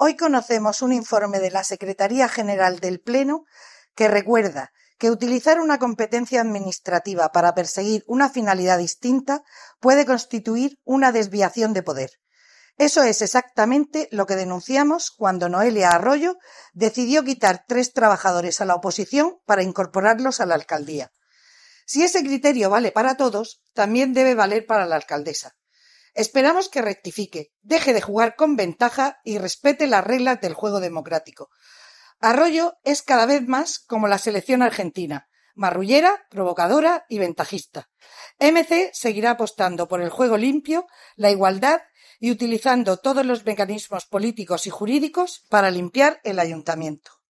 Hoy conocemos un informe de la Secretaría General del Pleno que recuerda que utilizar una competencia administrativa para perseguir una finalidad distinta puede constituir una desviación de poder. Eso es exactamente lo que denunciamos cuando Noelia Arroyo decidió quitar 3 trabajadores a la oposición para incorporarlos a la alcaldía. Si ese criterio vale para todos, también debe valer para la alcaldesa. Esperamos que rectifique, deje de jugar con ventaja y respete las reglas del juego democrático. Arroyo es cada vez más como la selección argentina, marrullera, provocadora y ventajista. MC seguirá apostando por el juego limpio, la igualdad y utilizando todos los mecanismos políticos y jurídicos para limpiar el ayuntamiento.